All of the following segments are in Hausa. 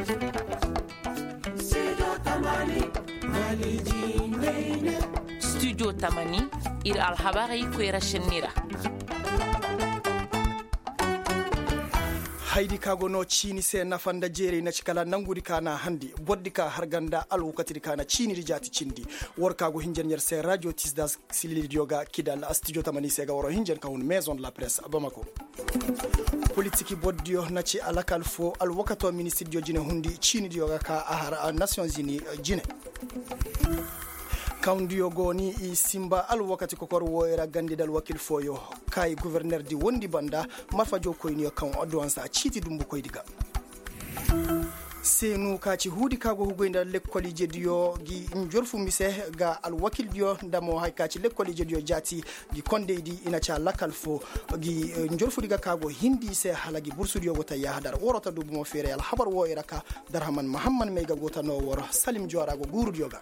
Studio Tamani ir alhabari kwera shenira. haydi kago no cini se nafanda jeeri na cikala nangudi kana handi boddi ka harganda alwukati kana cini rijati cindi wor kago hinjer se radio tisdas silidioga kidal studio Tamani se ga woro hinjer kawun maison de la presse Bamako politiki boddio naci alakal fo alwakato ministre dio jine hundi cini dioga ka ahara Nations Unies jine kawndiyo goni i simba al wakati kokor woyra gandidal wakil foyo kay gouverneur di wondi banda marfa jokoyni kan odonsa citi dumbu koydiga senu kaci hudi kago hugoynda lekkoli jediyo gi njorfu mise ga al wakil dio ndamo hay kaci lekkoli jediyo jati gi kondeydi ina cha lakal fo gi njorfu diga kago hindi se halagi bursudiyo gota yahdar worota dubu mo fere al habar woyra ka darhaman muhammad mega gota no woro salim jorago gurudiyoga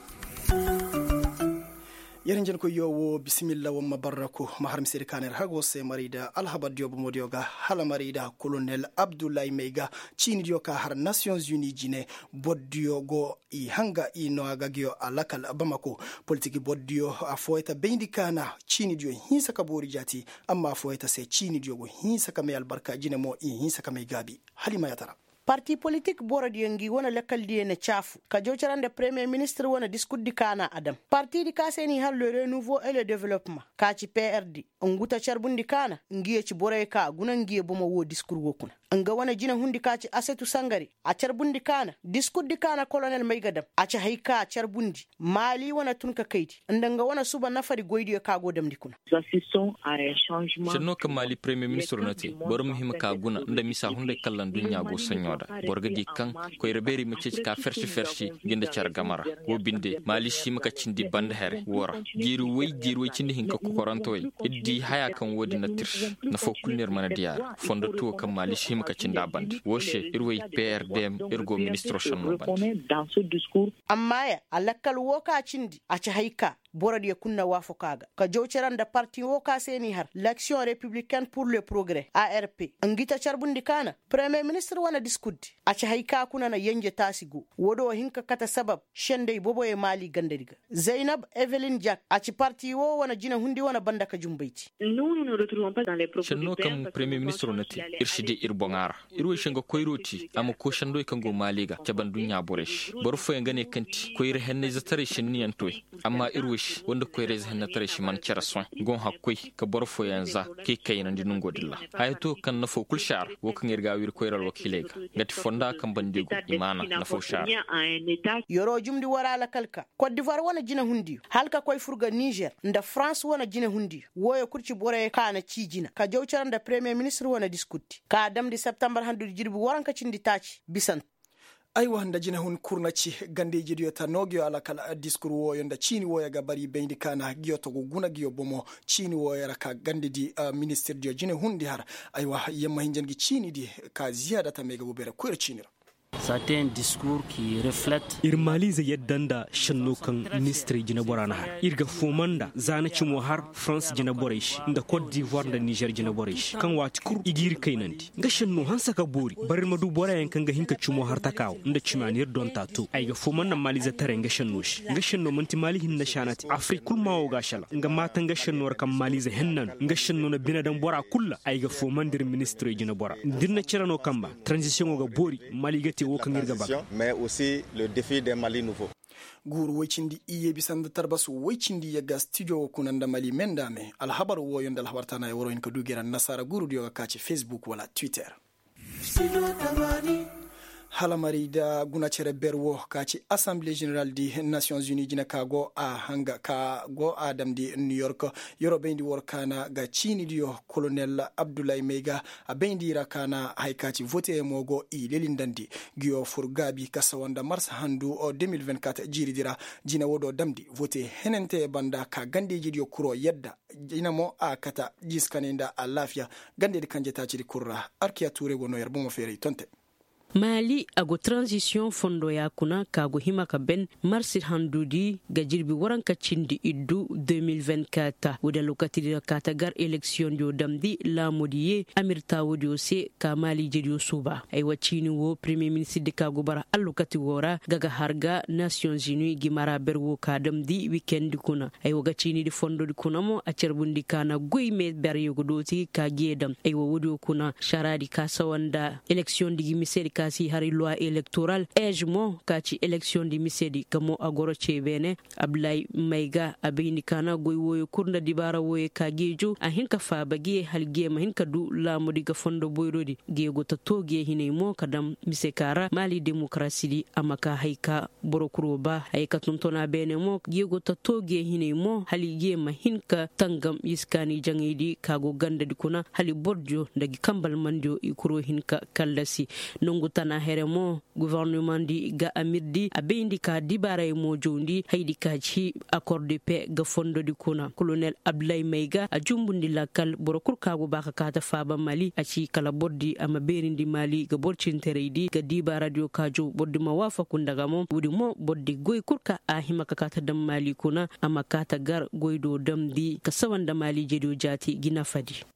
yerenjen ko yowo bismillah wa mabarako maharam sir kaner hago se marida alhabad yobo modioga hala marida colonel Abdoulaye Meiga chini dioka har Nations Unies jine boddio go i hanga i no agagio alakal Bamako politiki boddio afoeta bendikana chini dio hinsa kabori jati amma afoeta se chini dio go hinsa kame albarka jine mo i hinsa kame gabi halima yatara parti politique borodi yangi wona lekkal diene chafu ka jowcarande premier ministre wona diskuddi kana adam parti di kaseni har le renouveau et le développement ka ci PRD nguta charbundi kana ngiye ci boray ka guna ngiye bomo wo discours wokuna nga wona jina hundi ka ci asetu sangari a charbundi kana diskuddi kana colonel Maigadam a ci hayka charbundi mali wona tunka kayti ndanga wona suba nafari goydi ka godam dikuna assistons à un changement shanno ka mali premier ministre nati borom hima ka guna nda misa hunde kallan dunya go sanyo borgadi kan ko reberi mace ka fershi ginda char gamara wo binde mali shi maka cindi band her wora jiru way cindi hinka ko korantoy iddi haya kan wodi na tir na fo kulner mana diar fondo to kan mali shi maka cinda band woshe irway PRDM irgo ministration no band dans ce discours amma ya alakal woka cindi a ci haika borodi ya kunna wafo kaga ka jowceran da parti woka seni har l'action républicaine pour le progrès ARP ngita charbundi kana premier ministre wana diskudi a ci haika kuna na yanje tasigo wodo hinka kata sabab shende bobo e mali gandariga Zainab Evelyn Jack a ci parti wo wana jina hundi wana banda ka jumbaiti nous ne retrouvons pas dans les propos shanno kam premier ministre nati irshidi irbongara irwe shinga koyroti ama ko shando kango maliga caban dunya boresh borfo ngane kanti koyre henne zatare shinni yantoy amma irwe wanda koyre henne tare shi man cara soin gon hakkoy ka borfo yanza ke kayna dinun godilla hayto kan na fo kulshar wo kan irga wir koyral wakilega ngati fonda kan bandigo imana na fo shar yoro jumdi wara la kalka Côte d'Ivoire wana jina hundi halka koy furga Niger nda France wana jina hundi woyo kurci bore kana ci jina ka jowcaran da premier ministre wana diskuti ka damdi september handu jirbi waranka cindi taci bisan aywa handa jina hun kurnaci gande jidiyo ta nogyo ala kala diskuru wo yonda chini wo yaga bari bendi kana giyo to guna giyo bomo chini wo yara ka gande di minister dio jina hundi har aywa yemma hinjangi chini di ka ziyada ta mega bubere kuir chini C'est un discours qui reflète irmaliza yaddanda shannokan ministre jina borana har irga fomanda zana cimo har France jina boresh nda Côte d'Ivoire da Niger jina boresh kan wati kur igir kainandi nga shanno hansa ka bori barin madu borayen kan ga hinka cimo har takaw nda cimanir don tatu ay ga fomanda maliza tare nga shannosh nga shanno manti mali hinna shanati afrikul mawo ga shala nga mata nga shanno kan maliza hennan nga shanno na binadan bora kulla ay ga fomandir ministre jina bora dinna cirano kamba transition ga bori mali gati mais aussi le défi des Mali nouveaux. Guru waycindi iye bisanda tarbasu waycindi yaga studio kunanda Mali mendame alhabar wo yonda alhabartana e woro en ko dugera nasara guru dio kaci Facebook wala Twitter. halamari da gunacere berwo kaci Assemblée générale di Nations Unies jina kago a hanga ka go adam di New York yoro bendi workana ga chini dio colonel Abdoulaye Meiga a bendi rakana haikaci vote mogo i lelindandi giyo furgabi kasawanda mars handu o 2024 jiridira jina wodo damdi vote henente banda ka gandeji dio kuro yedda jina mo a kata jiskanenda a lafiya gande di kanje taciri kurra arkiya ture wono yerbo mo fere tonte mali ago transition fondo ya kuna kago hima ka ben marsi handudi ga jirbi waranka cindi iddu 2024 wada lokati da katagar election yo damdi la modiye amir tawodi se ka mali jediyo suba ay wacini wo premier ministre de kago bara allokati wora gaga harga nations unies gimara berwo ka damdi weekend kuna ay waga cini di fondo di kuna mo a cerbundi kana goyme ber yo godoti ka gedam ay wodi kuna sharadi ka sawanda election di misedi kasi hari loi electoral ejmo kaci election di misedi kamo agoro chebene ablay mayga abini kana goy woyo kurna dibara woyo kageju a hinka fa bagi halge ma hinka du lamu diga fondo boyrodi gego to toge hine mo kadam misekara mali demokrasi di amaka hayka borokuro ba hayka tontona bene mo gego to toge hine mo halige ma hinka tangam yiskani jangidi kago ganda di kuna hali borjo dagi kambal mandio ikuro hinka kallasi nongu tana heremo gouvernement di ga amirdi abendi ka dibara mo jondi haydi ka ci accord de paix ga fondo di kuna colonel Abdoulaye Maiga a jumbundi lakal borokur kago baka kata faba mali a ci kala bordi ama berindi mali ga borcin tereydi ga diba radio kajo bordi ma wafa kundaga mo wudi mo bordi goy kurka a himaka kata dam mali kuna ama kata gar goydo damdi ka sawanda mali jedo jati gina fadi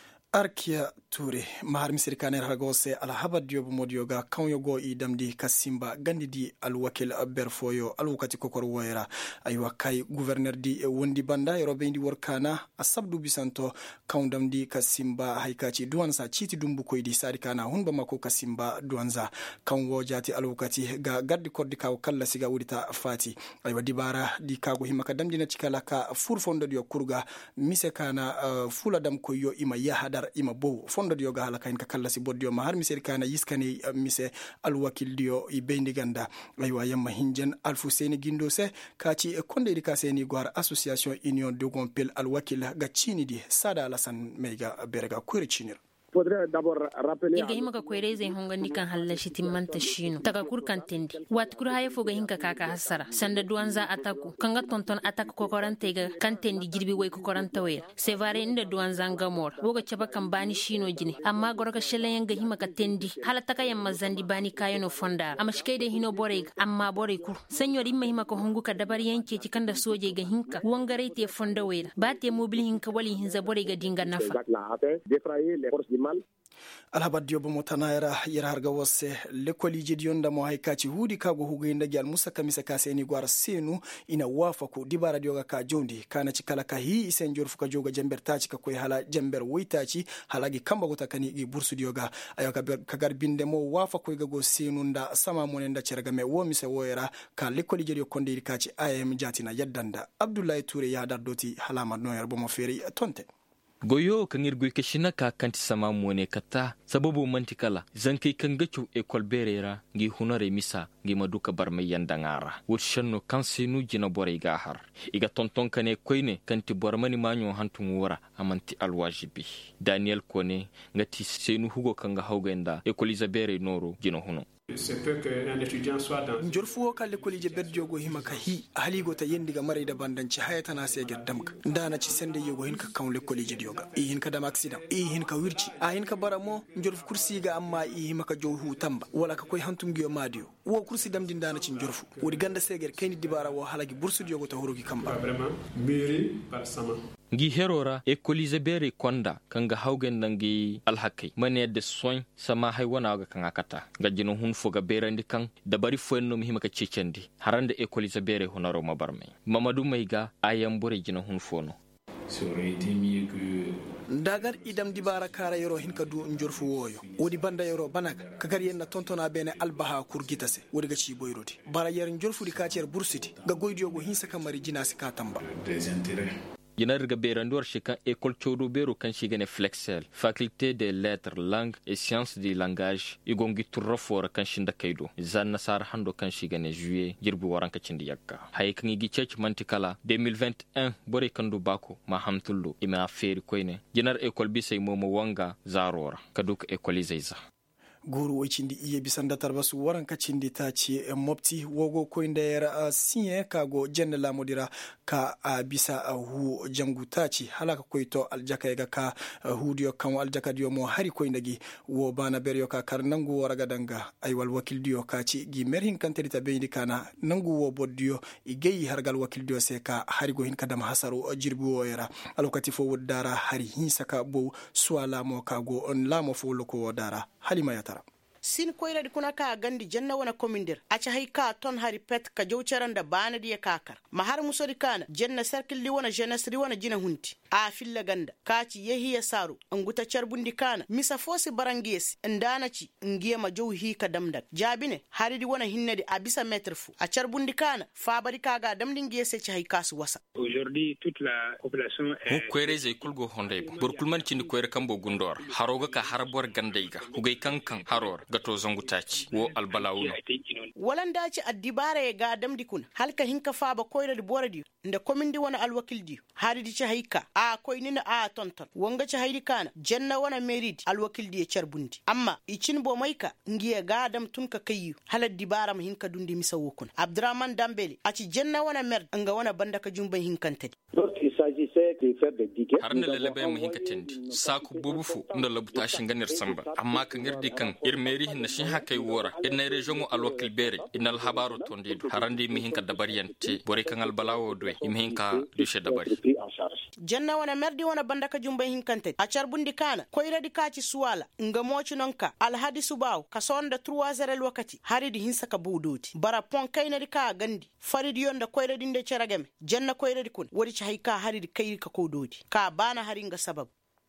Arkia Touré mahar misir kaner hagose alhabad yobu modioga kanyo go idamdi kasimba gandidi alwakil berfoyo alwakati kokor woyra aywa kay gouverneur di wondi banda robendi workana asabdu bisanto kaundamdi kasimba haikachi duansa chiti dumbu koydi sarikana hunba mako kasimba duanza kanwo jati alwakati ga gaddi kordi kaw kala siga wudita fati aywa dibara di kago himaka damdi na cikala ka furfondo dio kurga misekana fula dam koyo ima yahadar ima bow fondo dio ga halaka en ka kala si boddio ma har misir kana yiskani mise alwakil dio i bendi ganda aywa yamma hinjen alfu seni gindo se kaci konde edika seni gwar association union de gompel alwakil ga chini di sada alasan mega berega kwere chinir irga hima ka kwere zai honga nikan halashi timmanta shino taka kurkan tendi wat kur haye foga hinka kaka hasara sanda duanza ataku kanga tonton atak kokorante ga kan tendi girbi way kokoranta way sevare inda duanza ngamor woga chaba kan bani shino jini amma goraka shelen ga hima ka tendi hala taka yamma zandi bani kayono fonda amma shikaide hino bore amma bore kur senyori hima ko hongu ka dabar yanke ci kanda soje ga hinka wangare te fonda way ba te mobile hinka wali hinza bore ga dinga nafa alhabad yobo motanayra yara harga wose lekoli jedionda mo haykaci hudi kago hugenda gal musa kamisa kaseni gwar senu ina wafa ko dibara dioga ka jondi kana ci kala ka hi isen jorfu ka joga jamber taci ka koy hala jamber woitaci halagi kamba gota kani gi bursu dioga ayo ka gar binde mo wafa ko ga go senu nda sama monenda cerga me wo mise woyra ka lekoli jedio konde kaci am jatina yaddanda Abdoulaye Touré ya dardoti halama noyer bo mo feri tonte goyo kan irgui kashina ka kanti sama mone kata sababu mantikala zankai kan gacu ekol berera ngi hunare misa ngi maduka barmay yandangara wut shanno kansinu jina bore gahar iga tonton kane koyne kanti bormani manyo hantun wora amanti alwajibi Daniel Kone ngati senu hugo kanga hawgenda ekol Isabere noro jino huno c'est peu que un étudiant soit dans njorfuwo kalle kolije bedjogo himaka hi haligo ta yendiga marayda bandanci hayatana seger damka ndana ci sende yogo hinka kawle kolije dioga i hinka dam accident i hinka wirci a hinka baramo njorfu kursiga amma i himaka jowu tamba wala ka koy hantum giyo madio wo kursi damdi ndana ci njorfu wodi ganda seger kayni dibara wo halagi bursu diogo ta horogi kamba vraiment mûri par sama ngi herora ekolize bere konda kanga haugen dangi alhakai mane de soin sama haywana ga kanga kata gajino hun foga berandi kan da bari foenno mi himaka cecendi harande ekolize bere honoro mabarme Mamadou Maiga ayambore jino hun fono ndagar idam dibara kara yoro hinka du njorfu woyo wodi banda yoro banaga kagar yenna tontona bene albaha kurgitase wodi ga ci boyroti bara yer njorfu di katier bursiti ga goydiyo go hinsa kamari jinasi ka tamba des intérêts Yinar ga beranduwar shikan école chodo bero kan shigane Flexel faculté des lettres langues et sciences du langage igongi turrafora kan shinda kaido zan nasar hando kan shigane juillet jirbu waran ka cindi yakka hay kan igi church mantikala 2021 bore kandu bako ma hamtullo ima feri koyne yinar école bi sey momo wanga zarora kaduk école zaiza guru wicindi iye bisanda tarbasu waran kacindi taci mopti wogo ko nder siye kago jenne lamodira ka bisa hu jangu taci halaka koyto aljaka ga ka hudiyo kan aljaka diyo mo hari ko indagi wo bana beryo ka kar nangu waraga danga ay wal wakil diyo kaci gi merhin kanteri tabeydi kana nangu wo boddiyo igeyi hargal wakil diyo se ka hari go hin kadam hasaru jirbu woyera alokati fo wodara hari hin saka bo swala mo kago on lamo fo loko dara halima yatara sin koyradi kuna ka gandi janna wana komindir aca hay ka ton hari pet ka jowcaranda bana diya kakar ma har musori kana janna cercle li wana jeunesse ri wana jina hunti a filla ganda kaci yehiya saru anguta carbundi kana misa fosi barangiyesi ndanaci ngiya ma jow hi ka damdak jabine hari di wana hinnadi a bisa metre fu a carbundi kana fabari kaga damdi ngiyese ci hay kasu wasa aujourd'hui toute la population est koyre zay kulgo honde burkulman cindi koyre kambo gundor haroga ka harbor gandaiga hugay kankan haror gato zongutaci wo albalawuno walandaci addibare ga damdi kun halka hinka faba koyre di boradi nda komindi wana alwakil di hari di ci hayka a koynina a tonton wonga ci haydi kana janna wana merid alwakil di carbundi amma icin bo mayka ngiya ga dam tunka kayyu halad dibara ma hinka dundi misawo kun abdurrahman dambeli aci janna wana mer nga wana banda ka jumba hinkantadi har na lalabe mu hinka tendi saku bubufu ndo labuta shinganir samba amma kan irdi kan irmeri hinna shin hakai wora inna region alwakil bere inal habaru tondido harandi mi hinka dabariyante bore kan albalawo do mi hinka dushe dabari janna wana merdi wana banda ka jumba hinkante a carbundi kana koyradi kaci suwala nga moci nonka alhadi subaw ka sonda 3h wakati haridi hinsa ka budoti bara pon kaynadi ka gandi faridi yonda koyradi nde ceragame janna koyradi kun wadi ci hayka haridi kayri ka kododi ka bana haringa sabab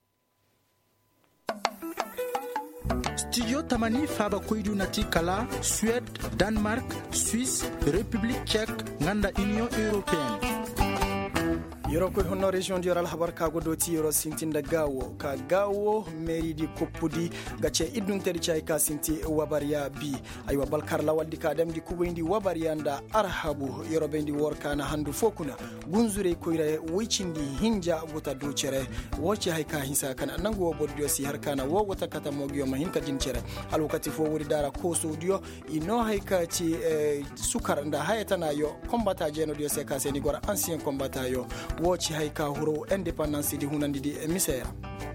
Studio Tamani Faba Koidu Nati Kala, Suède, Danemark, Suisse, République tchèque, Nganda Union Européenne. yoro ko honno region di oral habar kago do ti yoro sintinda gawo ka gawo mairie di koppudi gace idum tedi chay ka sinti wabariya bi aywa balkar lawal di ka dem di kuboyndi wabariya nda arhabu yoro bendi workana handu fokuna gunzure koyre wicindi hinja gota do cere woci hay ka hinsa kana nango boddio si har kana wo wota kata mogyo ma hinka din cere alwakati fo wuri dara ko sodio ino hay ka ci sukar nda hayatana yo combattant jeno dio se ka seni gora ancien combattant yo woci hayka huro independence di hunandi di misera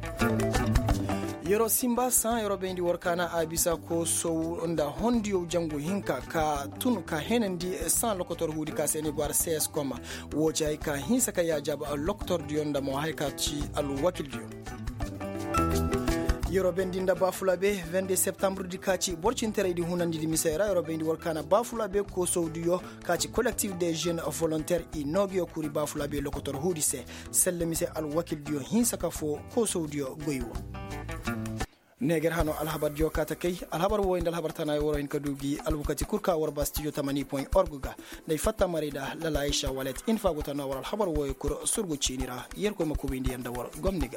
yoro simba san yoro bendi workana abisa ko so nda hondio jango hinka ka tun ka henendi san lokotor hudi ka seni gwar cs koma woci hayka hinsa ka ya jaba lokotor di onda mo hayka ci alu wakil dio yoro bendinda bafulabe 22 septembre di kaci borcintere di hunandi di misera yoro bendi workana bafulabe ko saudiyo kaci collectif des jeunes volontaires inogio kuri bafulabe lokotor hudise selle mise al wakil dio hinsaka fo ko saudiyo goywo neger hano alhabar dio kata kay alhabar wo indal habar tana woro hin kadugi alwakati kurka warba studio tamani.org ga nay fatta marida la laisha walet infa gotana war alhabar wo kur surgo cinira yer ko makubi ndi anda war gomniga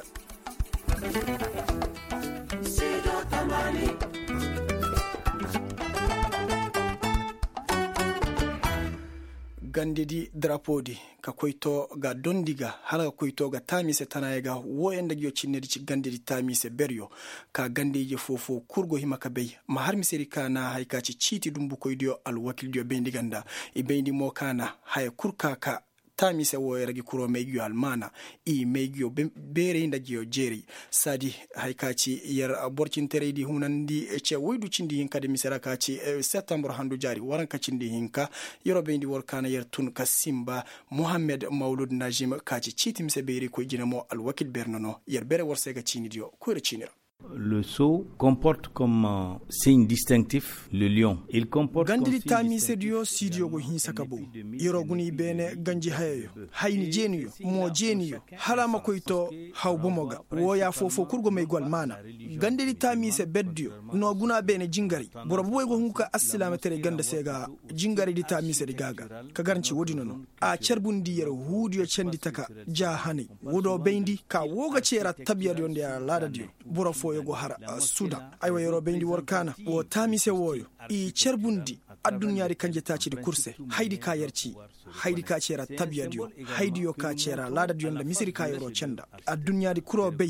gandidi drapodi ka koyto ga dondiga hala koyto ga tamise tanayega wo enda gyo cinnedi ci gandidi tamise beryo ka gandeje fofo kurgo himaka bey ma har miseri kana hay ka ci citi dumbu koydio al wakil dio bendi ganda e bendi mo kana hay kurka ka tamise wo eragi kuro meygyo almana i meygyo bere inda gyo jeri sadi haykaci yer borcintere di hunandi ce woydu cindi hinka de misera kaci septembre handu jari waran ka cindi hinka yoro bendi workana yer tun ka simba mohammed maulud najim kaci citimse beri ko jinamo al wakil bernono yer bere worsega cinidio ko re cinira. Le sceau comporte comme signe distinctif le lion. Il comporte gandiri tami sedio sidio go hinsakabo yoro guni bene ganji hayo hayni jeniyo mo jeniyo halama koyto hawbomoga wo ya fofo kurgo may gol mana gandiri tami se beddio no guna bene jingari boro boy go hunka assalama tere ganda sega jingari di tami se gaga ka garanci wodi nono a cerbundi yero hudiyo cendi taka ja hani wodo bendi ka woga cera tabiyar yonde ya lada dio boro yogo hara sudan aywa yoro bendi workana wo tamise woyo i cerbundi addunyari kanje taci di kurse haydi ka yerci haydi ka cera tabiya dio haydi yo ka cera lada dio nda misiri ka yoro cenda addunyari kuro bey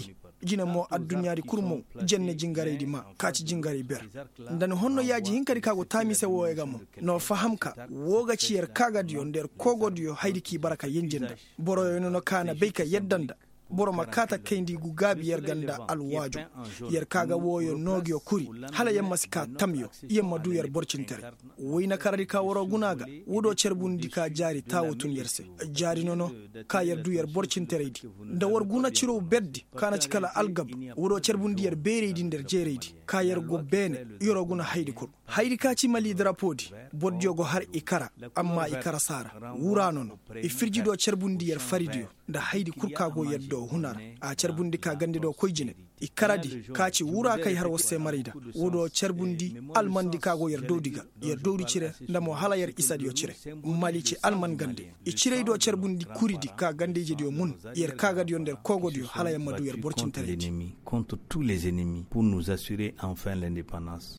jina mo addunyari kurmo jenne jingare di ma kaci jingare ber ndan honno yaji hinkari kago tamise wo egamo no fahamka woga ciyar kaga diyo nder kogo diyo haydi ki baraka yenjenda boro yo no kana beika yeddanda boro makata kendi gu gabi yer ganda alwajo yer kaga woyo nogyo kuri hala yamma sika tamyo yamma du yer borcintere woyna karari ka woro gunaga wudo cerbundi ka jari tawotun yerse jari nono ka yer du yer borcintere di nda wor guna ciro beddi kana cikala algab wudo cerbundi yer bereedi nder jereedi ka yer go bene yoro guna haydi kul haydi ka ci mali drapodi bodjogo har ikara amma ikara sara wura nono e firjido cerbundi yer faridiyo nda haydi kurkago yeddo hunar a cerbundi ka gande do koyjine ikaradi kaci wura kai har wasse marida wudo cerbundi almandi kago yer dowdi cire ndamo hala yer isadi yo cire malici alman gande i cire do cerbundi kuridi ka gandeji dio mun yer kaga dio nder kogo dio hala yamma du yer borcintere contre tous les ennemis pour nous assurer enfin l'indépendance.